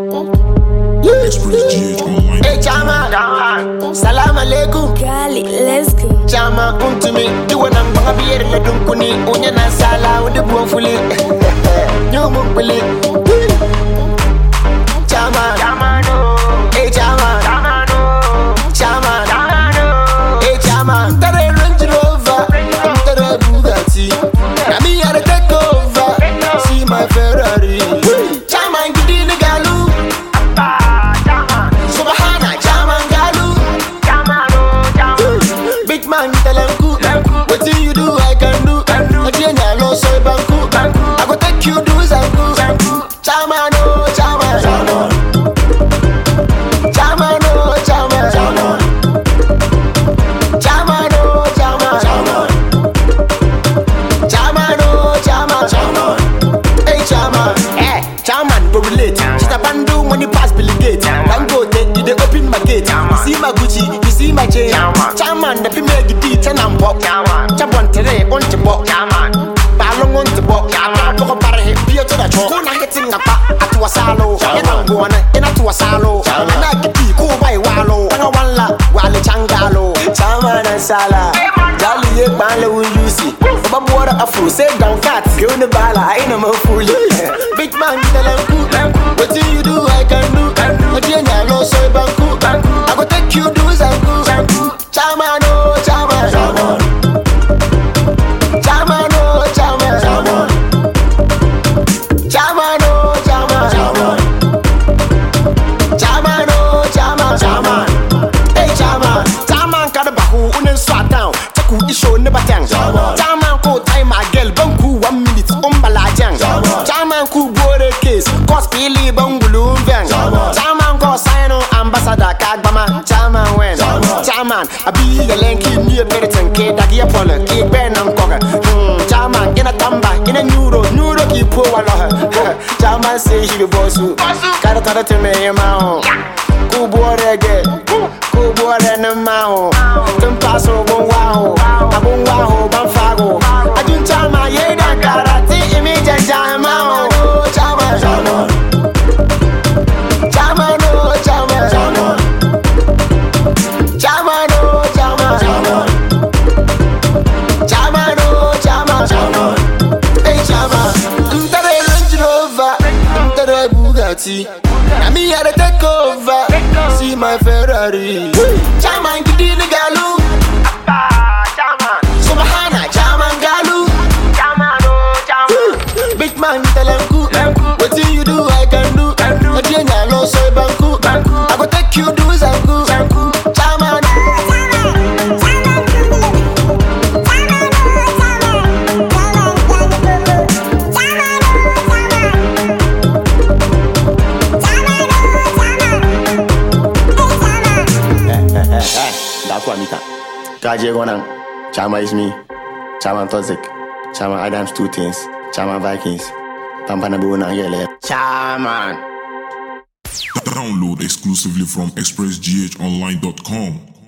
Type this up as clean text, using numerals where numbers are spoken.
Express GH Online. Hey Chama, salam alaikum. Gali, let's go. Chama, to me. You wanna be here in the Dunkuni, Unya Sala with the Buffuli. No Mumpuli. Chama, hey Chama, Chama, hey Chama. Tare Range Rover, Tare Bugatti. Nami are take over. See my Ferrari. Chama, Gidini Galu. Big man, tell them cool. What do you do? I can do. Again, I know so banku. I go take you do zanku. Chama no, chama, chama, chama no, chama, chama, chama no, chama, chama, chama no, chama, chama. Hey chama, chama go relate. She's a bandu when you pass Billy Gates. Bango take you the open my gate. You see my Gucci, you see my chain. Chairman, the female the beat and I'm pop. Chabon today on the box. Balong on the box. Look up at him, beer to the chalk. When I get in a pack at Wasalo, and I'm going in a Wasalo. And I get the cool by Wallow. And I want la, Wally Changalo. Chairman and Sala. Jolly egg man, will you see? From a water of fruit, say down fat. Go in the bala, I ain't no fool. Big man, tell them cool. What do you do? I can do. Again, I know so banku. I go take you do zanku. Chama no, chama, chama, chama no, chama, chama, chama no, chama, chama, chama no, chama, chama. Hey chama, chama kada bahu unen swat down. Chaku isho never tang. Chama ko time a girl banku 1 minute umbala jang. Chama ku bore case, cause pili bangulu vang. Chama ko sign on ambassador kagbama. Chama when. Chairman, I be a lanky near Meditan K. Dagi Apollo, K. Ben and Cocker. Chairman, in a tamba, in a neuro, keep poor one. Chairman say he be boss. Carata to me, Mao. Kubo reggae, Kubo and a Mao. Tumpaso, wow, Abun Wow, Banfago. I do Chama, Yeda, Karate, immediate Chama. Chama, Chama, Chama, no, Chama, Chama. Chama no, chama, chama, chama no, chama, chama. Hey chama, Tare Range Rover, Tare Bugatti. Nami are take over. See my Ferrari. Chama Gidini Galu. Subhana, chama Galu. Chama no, chama. Big man, tell them cool. What do you do? I can do. Again, I know so banku. I go take you do zanku. Chama. Kaje Gonang, Chama is me, Chama Tozik, Chama Adams 2 Things, Chama Vikings, Pampanabuna Yele, Chama. Download exclusively from expressghonline.com.